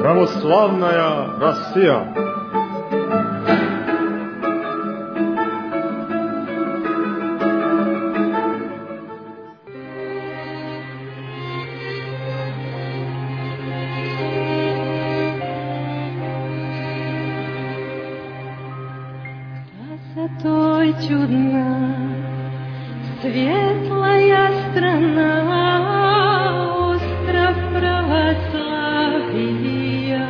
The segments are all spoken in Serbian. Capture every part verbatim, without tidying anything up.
Православная Россия. Красотой чудна, светлая страна, остров православия.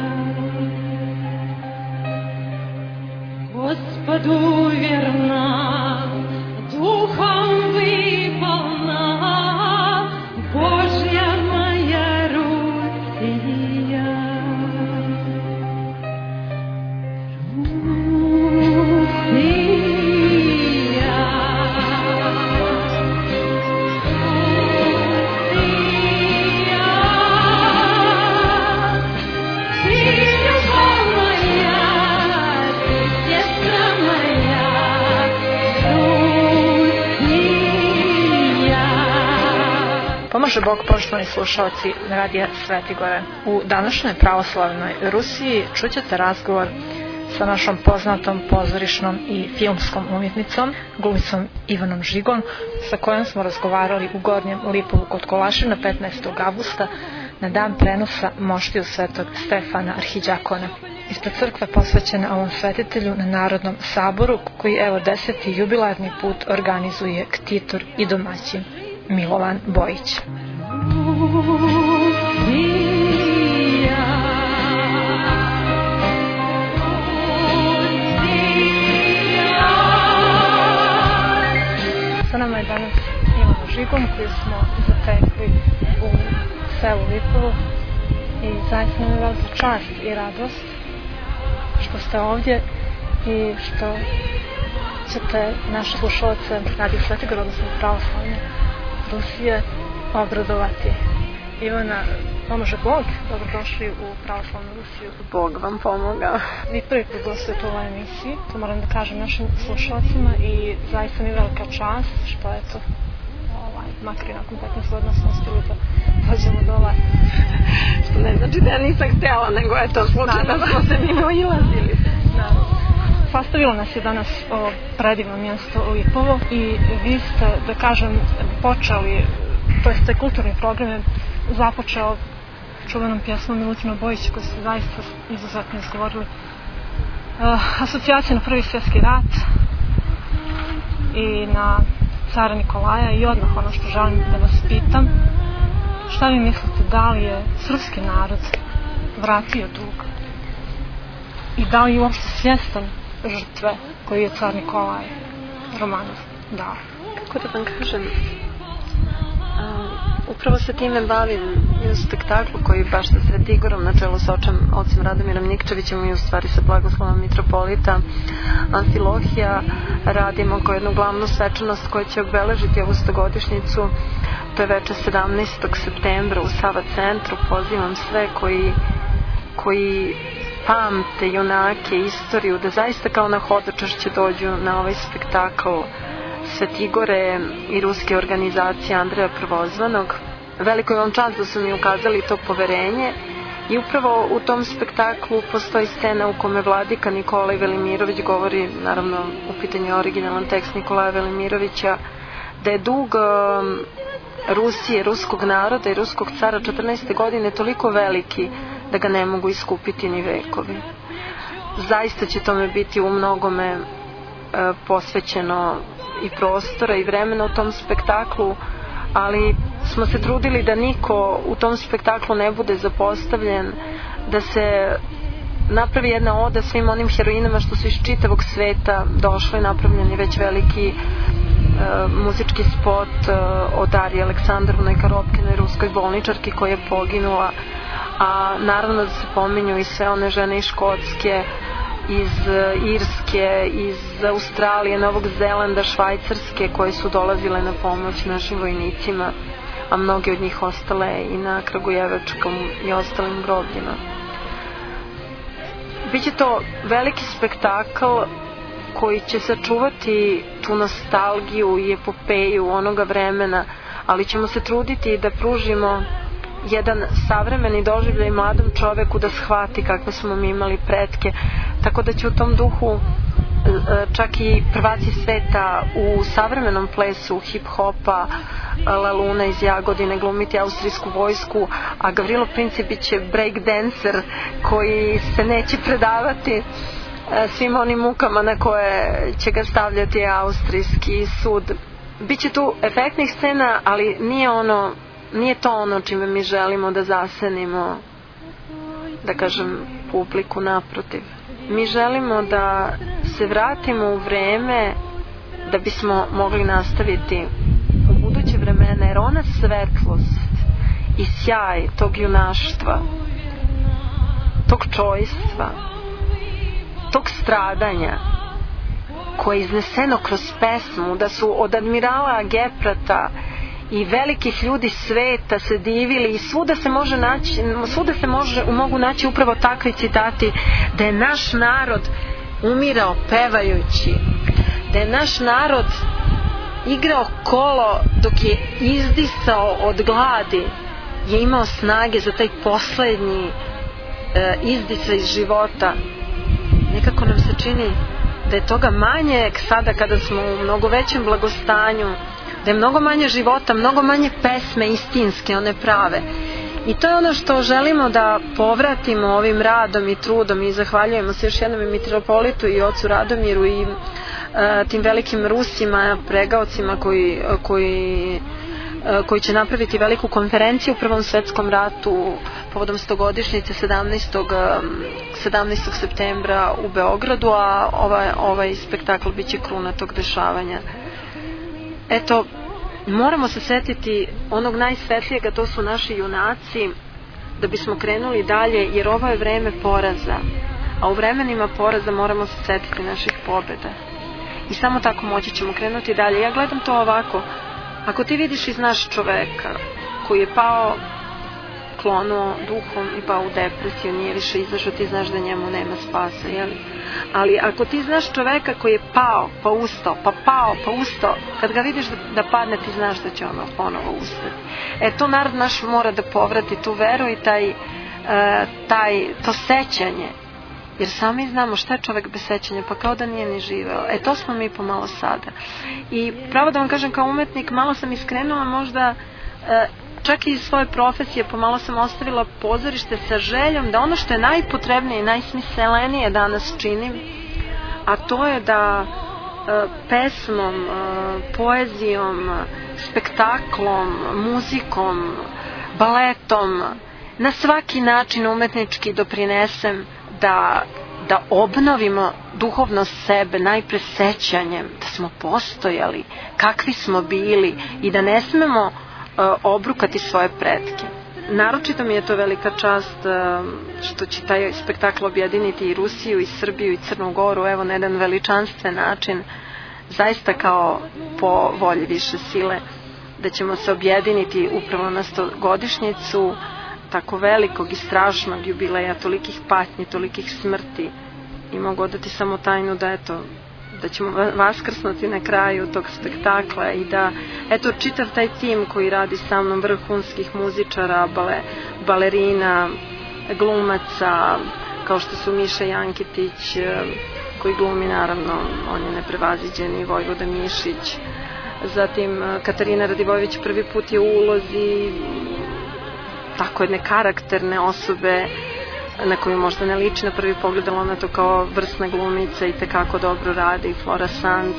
Господу верна, духом выполна, Божья моя Руссия. Pomaže Bog, poštovani slušalci Radija Svetigore. U današnjoj pravoslavnoj Rusiji čućete razgovor sa našom poznatom pozorišnom i filmskom umjetnicom, glumicom Ivanom Žigom, sa kojom smo razgovarali u Gornjem Lipovu kod Kolašina petnaestog avgusta na dan prenosa Moštiju Svetog Stefana Arhiđakona ispred crkve posvećene ovom svetitelju na Narodnom saboru, koji evo deseti jubilarni put organizuje ktitor i domaćin Milovan Bojić. Sa nama je danas Ivan Žigom, koju smo zatekli u selu Lipovo i zaista nam je velika čast i radost što ste ovdje i što ćete naše slušalce Radio Svetigor, odnosno pravoslavne Rusije, obradovati. Ivana, pomaže Bog, dobrodošli u pravoslavnu Rusiju. Bog vam pomogao. Vi prvi put gostujete u ovoj emisiji, to moram da kažem našim slušalcima, i zaista mi je velika čast što eto, ovaj, makar i nakon petnaest godina smo uspjeli da dođemo do vas. Što ne znači da ja nisam htjela, nego eto, slučajno smo se mimo ilazili. Sastavilo nas je danas ovo predivno mjesto Lipovo i vi ste, da kažem, počeli, to jest taj kulturni program je započeo čuvenom pjesmom Milutina Bojića, koji su zaista izuzetno izgovorili. Uh, asocijacija na Prvi svjetski rat i na cara Nikolaja, i odmah ono što želim da vas pitam, šta vi mislite, da li je srpski narod vratio dug i da li je uopšte svjestan žrtve koju je car Nikolaj Romanov dao? Kako da vam kažem, a, upravo se time bavim i u spektaklu koji baš sa Svetigorom na čelu sa očem, ocem Radomirom Nikčevićem i u stvari sa blagoslovom mitropolita Amfilohija radimo kao jednu glavnu svečanost koja će obeležiti ovu stogodišnjicu. To je večer sedamnaestog septembra u Sava centru. Pozivam sve koji koji pamte junake, istoriju, da zaista kao na hodočašće dođu na ovaj spektakl Svetigore i ruske organizacije Andreja Prvozvanog. Veliko je vam čast da su mi ukazali to poverenje i upravo u tom spektaklu postoji scena u kome vladika Nikolaj Velimirović govori, naravno u pitanju originalan tekst Nikolaja Velimirovića, da je dug Rusije, ruskog naroda i ruskog cara četrnaeste godine toliko veliki da ga ne mogu iskupiti ni vekovi. Zaista će tome biti u mnogome e, posvećeno i prostora i vremena u tom spektaklu, ali smo se trudili da niko u tom spektaklu ne bude zapostavljen, da se napravi jedna oda svim onim heroinama što su iz čitavog sveta došli. Napravljen je već veliki e, muzički spot e, o Dariji Aleksandrovnoj Karopkinoj, ruskoj bolničarki koja je poginula, a naravno da se pominju i sve one žene iz Škotske, iz Irske, iz Australije, Novog Zelanda, Švajcarske, koje su dolazile na pomoć našim vojnicima, a mnogi od njih ostale i na Kragujevačkom i ostalim grobljima. Biće to veliki spektakl koji će sačuvati tu nostalgiju i epopeju onoga vremena, ali ćemo se truditi da pružimo jedan savremeni doživljaj mladom čoveku da shvati kakve smo mi imali pretke. Tako da će u tom duhu čak i prvaci sveta u savremenom plesu hip-hopa La Luna iz Jagodine glumiti austrijsku vojsku, a Gavrilo Principi će breakdancer koji se neće predavati svim onim mukama na koje će ga stavljati austrijski sud. Biće tu efektnih scena, ali nije ono, nije to ono čime mi želimo da zasenimo, da kažem, publiku. Naprotiv. Mi želimo da se vratimo u vreme da bismo mogli nastaviti u buduće vremena, jer ona svetlost i sjaj tog junaštva, tog čojstva, tog stradanja koje je izneseno kroz pesmu, da su od admirala Geprata i velikih ljudi sveta se divili i svuda se može naći, svuda se može, mogu naći upravo takvi citati, da je naš narod umirao pevajući, da je naš narod igrao kolo dok je izdisao od gladi, je imao snage za taj poslednji e, izdisaj iz života. Nekako nam se čini da je toga manje sada kada smo u mnogo većem blagostanju, da je mnogo manje života, mnogo manje pesme istinske, one prave. I to je ono što želimo da povratimo ovim radom i trudom, i zahvaljujemo se još jednom i mitropolitu i ocu Radomiru i e, tim velikim Rusima, pregaocima koji, koji, e, koji će napraviti veliku konferenciju u Prvom svetskom ratu povodom stogodišnjice sedamnaestog septembra u Beogradu, a ovaj, ovaj spektakl biće kruna tog dešavanja. Eto, moramo se setiti onog najsvetlijega, to su naši junaci, da bismo krenuli dalje, jer ovo je vreme poraza, a u vremenima poraza moramo se setiti naših pobjeda i samo tako moći ćemo krenuti dalje. Ja gledam to ovako: ako ti vidiš iz naš čoveka koji je pao, klonuo duhom i pao u depresiju, nije više izašao, ti znaš da njemu nema spasa, jeli? Ali ako ti znaš čoveka koji je pao, pa ustao, pa pao, pa ustao, kad ga vidiš da, da padne, ti znaš da će ono ponovo ustati. E, to narod naš mora da povrati tu veru i taj, e, taj, to sećanje, jer sami znamo šta je čovek bez sećanja, pa kao da nije ni živeo. E, to smo mi pomalo sada. I pravo da vam kažem, kao umetnik, malo sam iskrenula možda, e, čak i iz svoje profesije pomalo sam ostavila pozorište sa željom da ono što je najpotrebnije i najsmislenije danas činim, a to je da e, pesmom, e, poezijom, spektaklom, muzikom, baletom, na svaki način umetnički doprinesem da, da obnovimo duhovnost sebe, najpre sećanjem da smo postojali, kakvi smo bili i da ne smemo obrukati svoje pretke. Naročito mi je to velika čast što će taj spektakl objediniti i Rusiju, i Srbiju, i Crnu Goru, evo na jedan veličanstven način, zaista kao po volji više sile, da ćemo se objediniti upravo na stogodišnjicu tako velikog i strašnog jubileja, tolikih patnji, tolikih smrti, i mogu odati samo tajnu da eto, da ćemo vaskrsnuti na kraju tog spektakla i da, eto, čitav taj tim koji radi sa mnom, vrhunskih muzičara, bale, balerina, glumaca, kao što su Miša Jankitić, koji glumi, naravno, on je neprevaziđeni, Vojvoda Mišić, zatim Katarina Radivojević prvi put je u ulozi tako jedne karakterne osobe na koju možda ne liči na prvi pogled, ali ona to kao vrsna glumica i tekako dobro radi. Flora Sanc,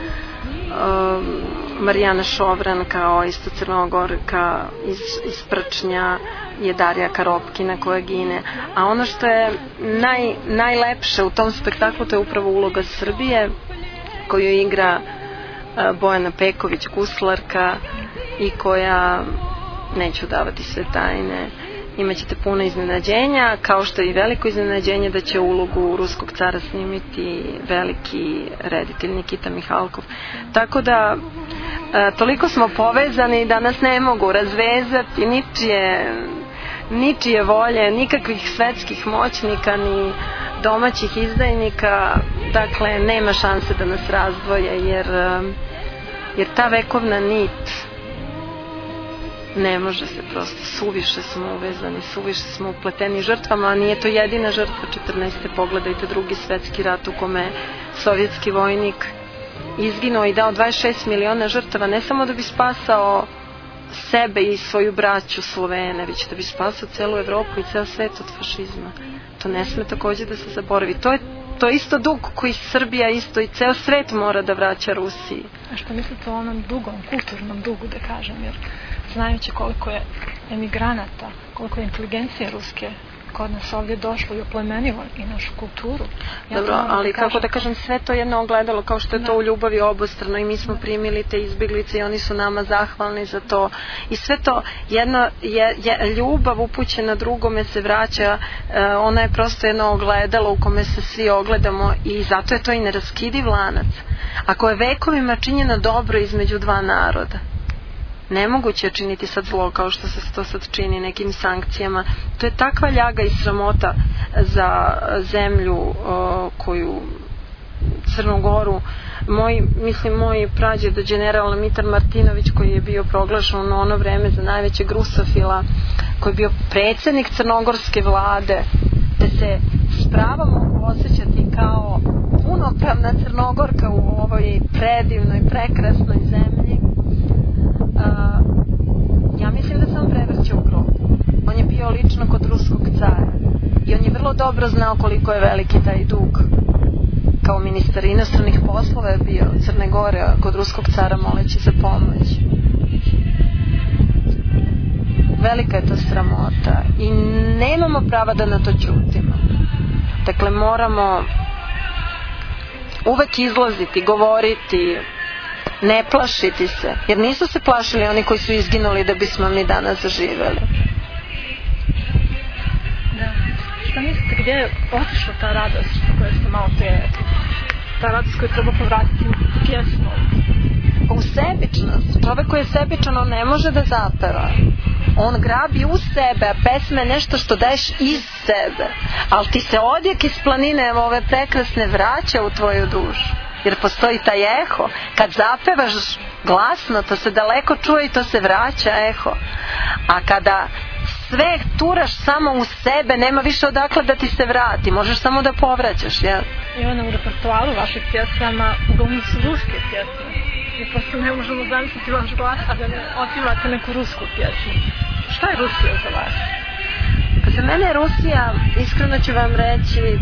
um, Marijana Šovran kao isto Crnogorka iz, iz Prčnja, je Darija Karopkina koja gine. A ono što je naj, najlepše u tom spektaklu, to je upravo uloga Srbije koju igra uh, Bojana Peković, guslarka, i koja, neću davati sve tajne, imaćete puno iznenađenja, kao što je i veliko iznenađenje da će ulogu ruskog cara snimiti veliki reditelj Nikita Mihalkov. Tako da e, toliko smo povezani da nas ne mogu razvezati ničije, ničije volje, nikakvih svetskih moćnika ni domaćih izdajnika. Dakle, nema šanse da nas razdvoje, jer, jer ta vekovna nit Ne može se prosto, suviše smo uvezani, suviše smo upleteni žrtvama, a nije to jedina žrtva četrnaeste. Pogledajte drugi svetski rat u kome sovjetski vojnik izginuo i dao dvadeset šest miliona žrtava, ne samo da bi spasao sebe i svoju braću Slovene, već da bi spasao celu Evropu i ceo svet od fašizma. To ne sme takođe da se zaboravi. To je to je isto dug koji Srbija isto i ceo svet mora da vraća Rusiji. A što mislite o onom dugom, kulturnom dugu, da kažem, jer znajući koliko je emigranata, koliko je inteligencije ruske kod nas ovdje došlo i oplemenilo i našu kulturu. Ja Dobro, ali da kažem, kako da kažem, sve to jedno ogledalo, kao što je da. to u ljubavi obostrano i mi smo primili te izbjeglice i oni su nama zahvalni za to. I sve to jedno, je, je, ljubav upućena drugome se vraća, e, ona je prosto jedno ogledalo u kome se svi ogledamo i zato je to i neraskidiv lanac. Ako je vekovima činjeno dobro između dva naroda, nemoguće je činiti sad zlo kao što se to sad čini nekim sankcijama. To je takva ljaga i sramota za zemlju o, koju Crnu Goru. Moj, mislim, moj prađed general Mitar Martinović, koji je bio proglašen u ono vreme za najvećeg rusofila, koji je bio predsjednik crnogorske vlade, te se s pravom mogu osjećati kao punopravna Crnogorka u ovoj predivnoj, prekrasnoj zemlji. Uh, ja mislim da sam prevrćao u grobu. On je bio lično kod ruskog cara i on je vrlo dobro znao koliko je veliki taj dug. Kao ministar inostranih poslova je bio Crne Gore kod ruskog cara moleći za pomoć. Velika je to sramota i nemamo prava da na to ćutimo. Dakle, moramo uvek izlaziti, govoriti, ne plašiti se, jer nisu se plašili oni koji su izginuli da bismo mi danas zaživeli. Da. Šta mislite, gdje je otišla ta radost koja ste malo prije, ta radost koju treba povratiti pjesmom? U sebičnost. Čovek koji je sebičan, on ne može da zapeva. On grabi u sebe, a pesme je nešto što daješ iz sebe. Ali ti se odjek iz planine, evo ove prekrasne, vraća u tvoju dušu. Jer postoji taj eho. Kad zapevaš glasno, to se daleko čuje i to se vraća eho. A kada sve turaš samo u sebe, nema više odakle da ti se vrati. Možeš samo da povraćaš, jel? I onda u repertoaru vaših pjesama uglavnom su ruske pjesme. I prosto ne možemo zamisliti vaš glas, a da ne otivate neku rusku pjesmu. Šta je Rusija za vas? Za mene je Rusija, iskreno ću vam reći,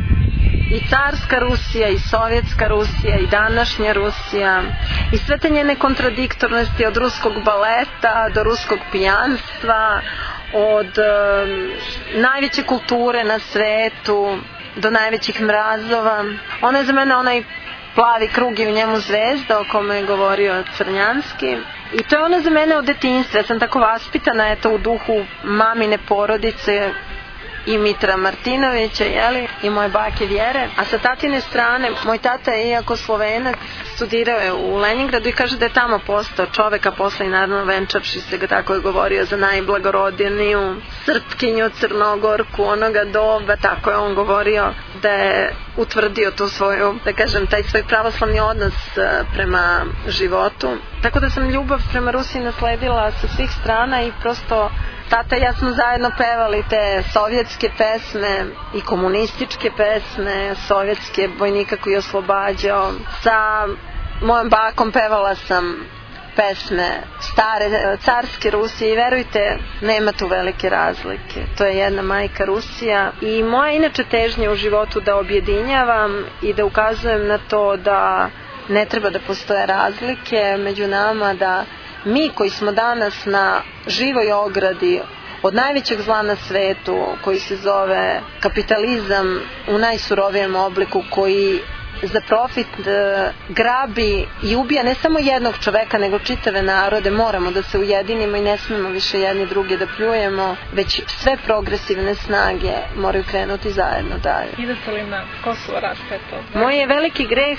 i carska Rusija, i sovjetska Rusija, i današnja Rusija, i sve te njene kontradiktornosti, od ruskog baleta do ruskog pijanstva, od um, najveće kulture na svetu do najvećih mrazova. Ona je za mene onaj plavi krug i u njemu zvezda o kome je govorio Crnjanski. I to je ona za mene od detinjstva. Ja sam tako vaspitana, eto, u duhu mamine porodice i Mitra Martinovića, jeli, i moje bake Vjere. A sa tatine strane, moj tata je, iako Slovenac, studirao je u Leningradu i kaže da je tamo postao čoveka, posle i naravno venčavši se ga, tako je govorio, za najblagorodniju Srpkinju, Crnogorku onoga doba, tako je on govorio, da je utvrdio tu svoju, da kažem, taj svoj pravoslavni odnos prema životu. Tako da sam ljubav prema Rusiji nasledila sa svih strana i prosto tata i ja smo zajedno pevali te sovjetske pesme i komunističke pesme, sovjetske, vojnika koji je oslobađao. Sa mojom bakom pevala sam pesme stare carske Rusije i verujte, nema tu velike razlike. To je jedna majka Rusija i moja inače težnja u životu da objedinjavam i da ukazujem na to da ne treba da postoje razlike među nama, da mi koji smo danas na živoj ogradi od najvećeg zla na svetu, koji se zove kapitalizam u najsurovijem obliku, koji za profit e, grabi i ubija ne samo jednog čoveka, nego čitave narode, moramo da se ujedinimo i ne smemo više jedni druge da pljujemo, već sve progresivne snage moraju krenuti zajedno dalje. Idete li na Kosovo raspeto? Moj je veliki greh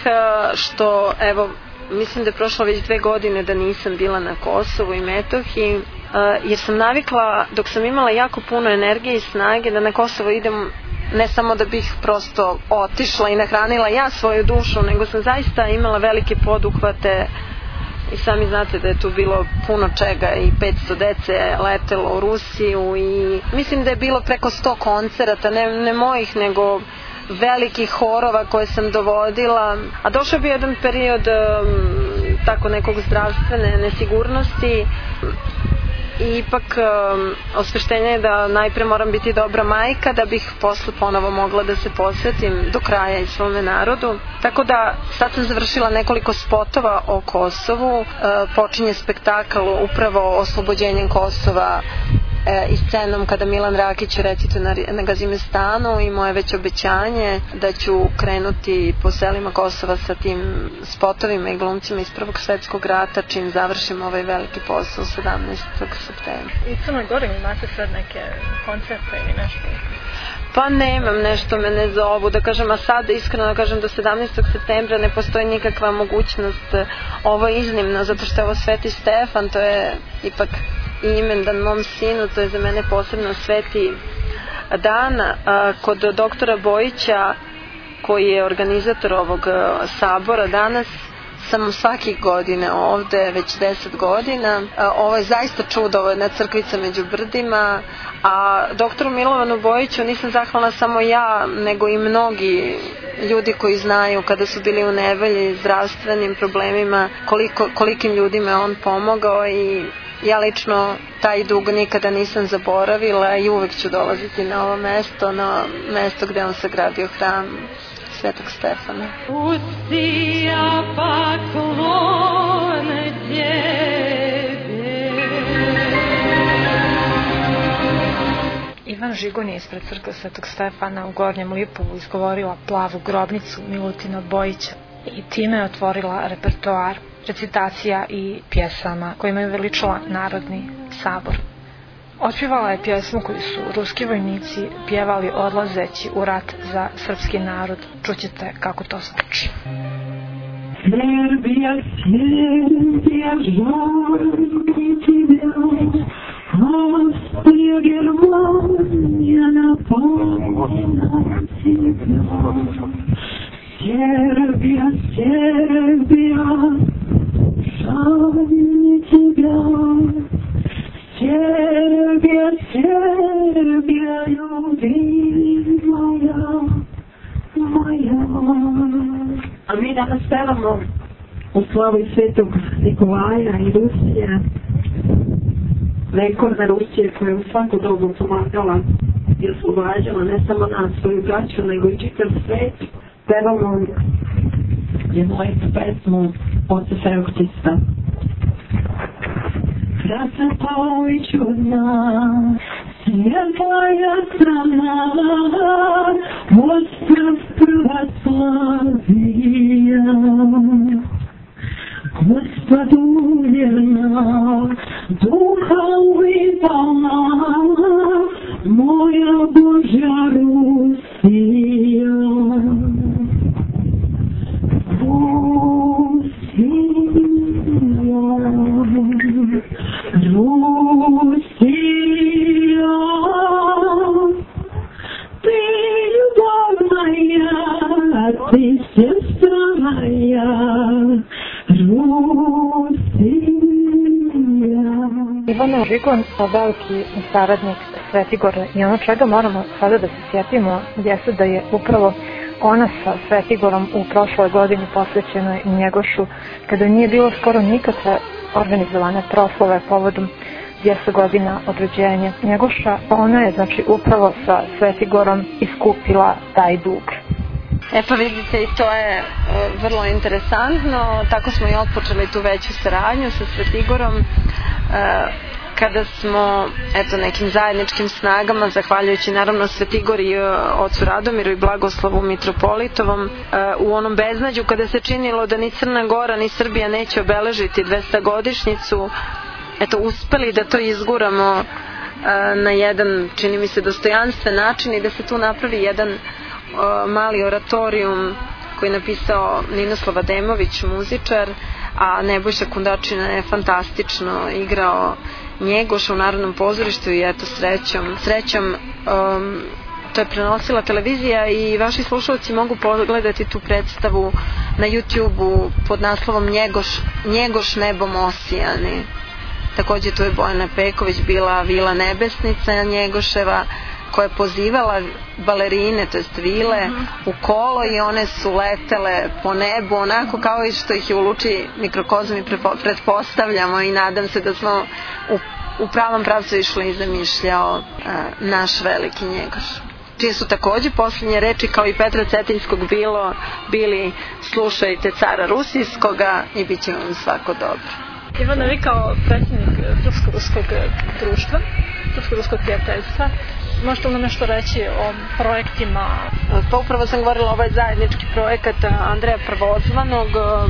što, evo, mislim da je prošlo već dve godine da nisam bila na Kosovu i Metohiji, jer sam navikla, dok sam imala jako puno energije i snage, da na Kosovo idem ne samo da bih prosto otišla i nahranila ja svoju dušu, nego sam zaista imala velike poduhvate i sami znate da je tu bilo puno čega i petsto dece letelo u Rusiju i mislim da je bilo preko sto koncerata, ne, ne mojih nego velikih horova koje sam dovodila, a došao bi jedan period um, tako nekog zdravstvene nesigurnosti i ipak um, osveštenje je da najpre moram biti dobra majka da bih posle ponovo mogla da se posvetim do kraja i svome narodu. Tako da sad sam završila nekoliko spotova o Kosovu, uh, počinje spektakl upravo oslobođenjem Kosova E, i scenom kada Milan Rakić recituje na, na Gazimestanu i moje već obećanje da ću krenuti po selima Kosova sa tim spotovima i glumcima iz Prvog svetskog rata čim završim ovaj veliki posao sedamnaestog septembra. U Crnoj Gori imate sad neke koncerte ili nešto? Pa nemam, nešto me ne zovu, da kažem, a sad iskreno da kažem do sedamnaestog septembra ne postoji nikakva mogućnost. Ovo je iznimno, zato što je ovo Sveti Stefan, to je ipak imendan mom sinu, to je za mene posebno sveti dan. A, kod doktora Bojića, koji je organizator ovog sabora danas, sam svake godine ovde, već deset godina. Ovo je zaista čudo, ovo je jedna crkvica među brdima, a doktoru Milovanu Bojiću nisam zahvalna samo ja, nego i mnogi ljudi koji znaju kada su bili u nevolji, zdravstvenim problemima, koliko, kolikim ljudima je on pomogao i ja lično taj dug nikada nisam zaboravila i uvek ću dolaziti na ovo mesto, na mesto gde on sagradio hram Svetog Stefana. Pusti ja poklone tebe. Ivan Žigon je ispred crkve Svetog Stefana u Gornjem Lipovu izgovorila Plavu grobnicu Milutina Bojića i time je otvorila repertoar recitacija i pjesama kojima je veličila Narodni sabor. Otpjevala je pjesmu koju su ruski vojnici pjevali odlazeći u rat za srpski narod. Čućete kako to zvuči. Serbia, Serbia, žalim тебя, Австрия, Германия, напомнят тебя. Serbia, Serbia, žalim тебя. Serbia, Serbia, ljubimaya, moja. A mi danas pevamo u slavu Svetog Nikolaja i Rusije, vekovne Rusije koja je u svaku dobu pomagala i oslobađala ne samo nas, svoju braću, nego i čitav svet. Pevamo jednoliku pesmu Oca Feoktista. Красота и чудна, светлая страна, остров православия. Господу верна, духовый полна, моя Божья Руссия. Руссия, ты любовь моя, ты сестра моя, Russija. Ivana Žigon, veliki saradnik Svetigora, i ono čega moramo sada da se sjetimo jeste da je upravo ona sa Svetigorom u prošloj godini posvećenoj Njegošu, kada nije bilo skoro nikakve organizovane proslave povodom dvjesto godina od rođenja Njegoša, ona je znači upravo sa Svetigorom iskupila taj dug. E pa vidite, i to je e, vrlo interesantno, tako smo i otpočeli tu veću saradnju sa Svetigorom, e, kada smo eto nekim zajedničkim snagama, zahvaljujući naravno Svetigori, ocu Radomiru i Blagoslovu Mitropolitovom, u onom beznađu kada se činilo da ni Crna Gora ni Srbija neće obeležiti dvestogodišnjicu, eto uspeli da to izguramo na jedan, čini mi se, dostojanstven način i da se tu napravi jedan mali oratorijum koji je napisao Ninoslav Ademović, muzičar, a Nebojša Kundačina je fantastično igrao Njegoša u Narodnom pozorištu i eto srećom, srećom um, to je prenosila televizija i vaši slušalci mogu pogledati tu predstavu na YouTube-u pod naslovom Njegoš, Njegoš nebom osijani. Takođe tu je Bojana Peković bila Vila Nebesnica Njegoševa, koja je pozivala balerine, to jest vile, mm-hmm. u kolo i one su letele po nebu, onako kao i što ih je u Luči mikrokozmi pretpostavljamo i nadam se da smo u, u pravom pravcu išli i zamišljao a, naš veliki Njegoš. Čije su takođe posljednje reči kao i Petra Cetinjskog bilo, bili slušajte cara Rusijskoga i bit će vam svako dobro. Ivana, vi kao predsjednik Srpsko-ruskog društva, Srpsko-ruskog prijateljstva, možete li nam nešto reći o projektima? Pa upravo sam govorila, ovo je zajednički projekat Andreja Prvozvanog,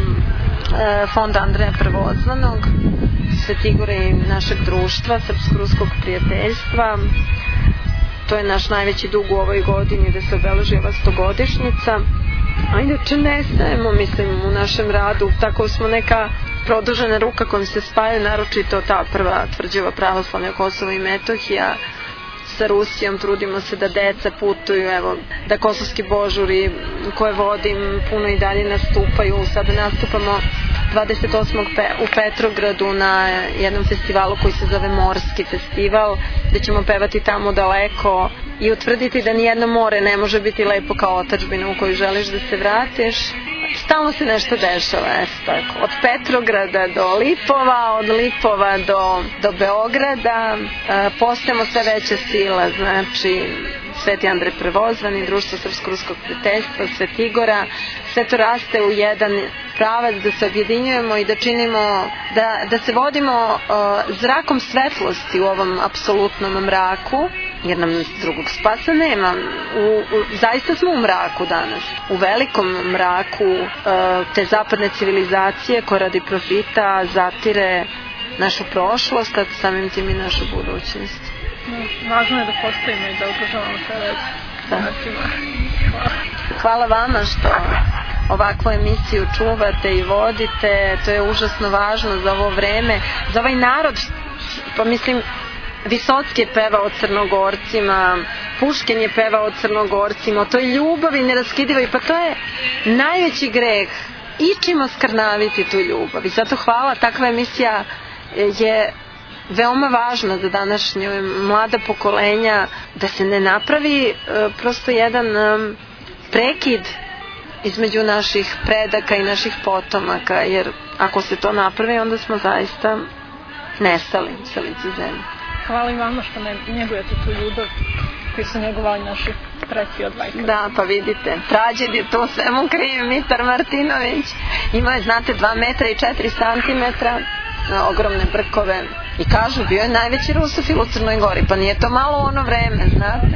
fonda Andreja Prvozvanog, Svetigore i našeg društva, Srpsko-ruskog prijateljstva. To je naš najveći dug u ovoj godini da se obeleži ova stogodišnjica. A inače ne stajemo, mislim, u našem radu, tako smo neka produžena ruka kojom se spajaju, naročito ta prva tvrđava pravoslavlja Kosovo i Metohija. Sa Rusijom trudimo se da deca putuju, evo, da kosovski božuri koje vodim puno i dalje nastupaju. Sada nastupamo dvadeset osmog u Petrogradu na jednom festivalu koji se zove Morski festival, gde ćemo pevati tamo daleko i utvrditi da nijedno more ne može biti lepo kao otadžbina u koju želiš da se vratiš. Stalno se nešto dešava, eto tako. Od Petrograda do Lipova, od Lipova do, do Beograda, e, postajemo sve veća sila, znači Sveti Andrej Prvozvani, Društvo Srpsko-ruskog prijateljstva, Svetigora, sve to raste u jedan pravac da se objedinjujemo i da činimo, da, da se vodimo uh, zrakom svetlosti u ovom apsolutnom mraku, jer nam drugog spasa nema. U, u, zaista smo u mraku danas, u velikom mraku uh, te zapadne civilizacije koja radi profita zatire našu prošlost, a samim tim i našu budućnost. Važno je da postojimo i da održavamo sve već. Hvala. Hvala vama što ovakvu emisiju čuvate i vodite, to je užasno važno za ovo vreme, za ovaj narod, pa mislim, Visocki je pevao o Crnogorcima, Puškin je pevao o Crnogorcima, o toj ljubavi neraskidivoj, pa to je najveći greh, ičimo skrnaviti tu ljubav i zato hvala, takva emisija je veoma važna za današnje mlada pokolenja, da se ne napravi e, prosto jedan e, prekid između naših predaka i naših potomaka, jer ako se to napravi, onda smo zaista nestali sa lice zemlje. Hvala i vama što ne njegujete tu ljubav koji su njegovali naši preci od vajka. Da, pa vidite, trađed je to svemu kriv Mitar Martinović. Imao je, znate, dva metra i četiri santimetra, ogromne brkove. I kažu, bio je najveći rusofil u Crnoj Gori, pa nije to malo u ono vreme, znate.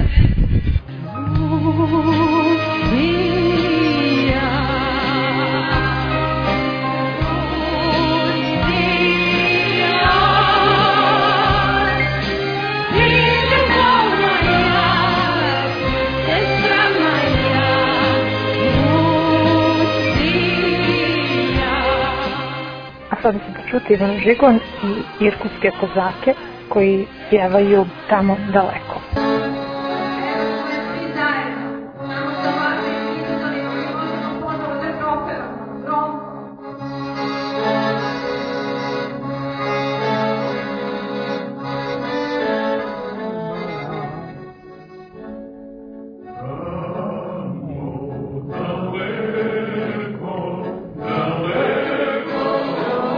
Sada ćete čuti Ivan Žigon i irkutske kozake koji pjevaju Tamo daleko.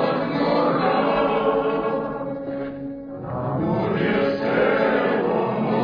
Amor jest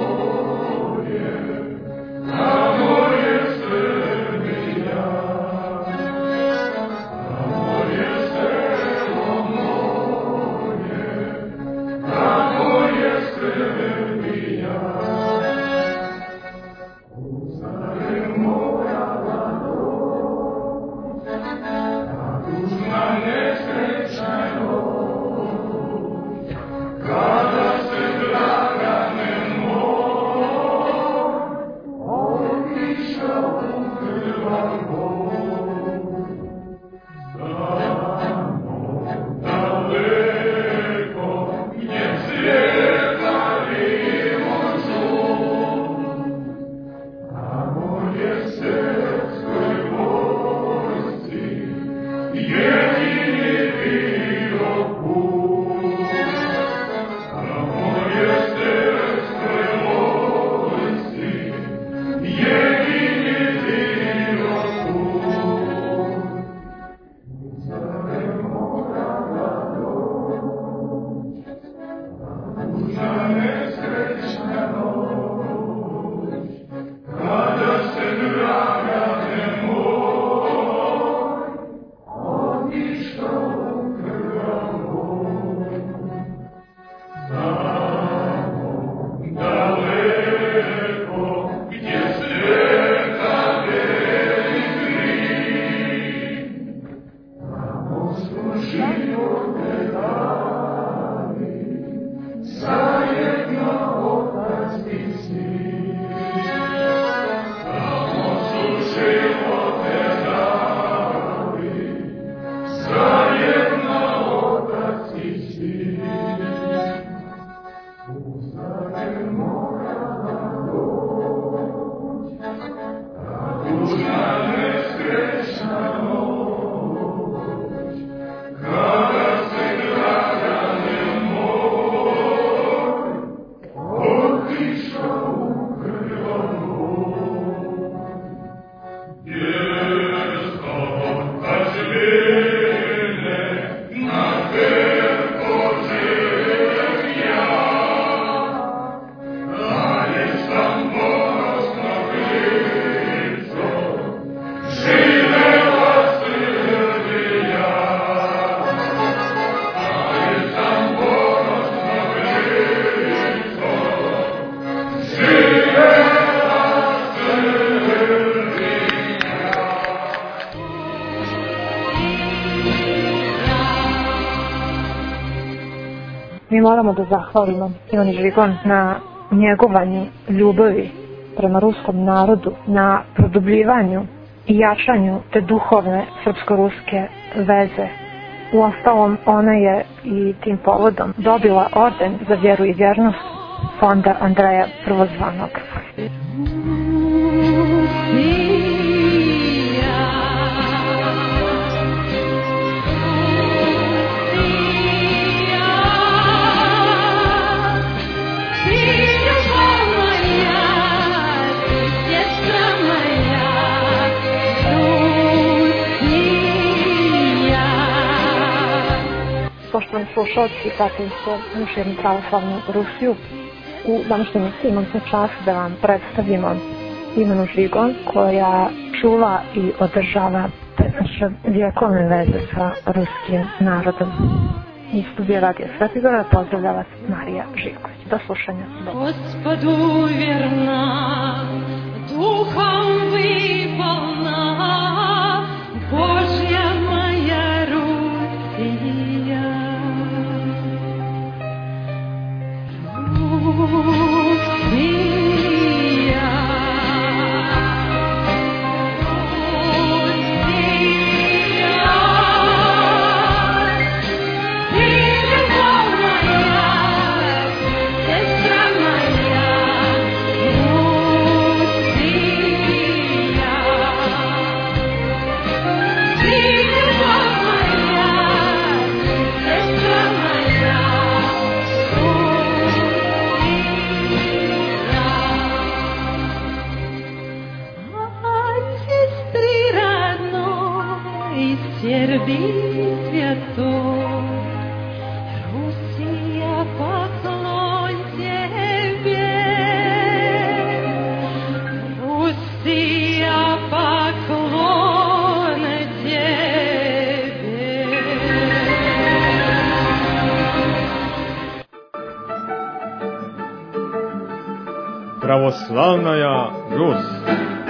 Mi moramo da zahvalimo Ivanu Žigon na njegovanju ljubavi prema ruskom narodu, na produbljivanju i jačanju te duhovne srpsko-ruske veze. Uostalom, ona je i tim povodom dobila orden za vjeru i vjernost fonda Andreja Prvozvanog. Poštovani slušalci, pratili ste još jednu pravoslavnu Rusiju. U današnjoj emisiji imam se čast da vam predstavimo Ivanu Žigon, koja čuva i održava naše vjekovne veze sa ruskim narodom. Iz studija Radija Svetigora pozdravlja vas Marija Živković. Do slušanja. Gospodu vjerna, duhom vipolna, Božja moja Rusija. Serbi svjeto, Rusija poklon tebe, Rusija poklon tebe. Православная Русь.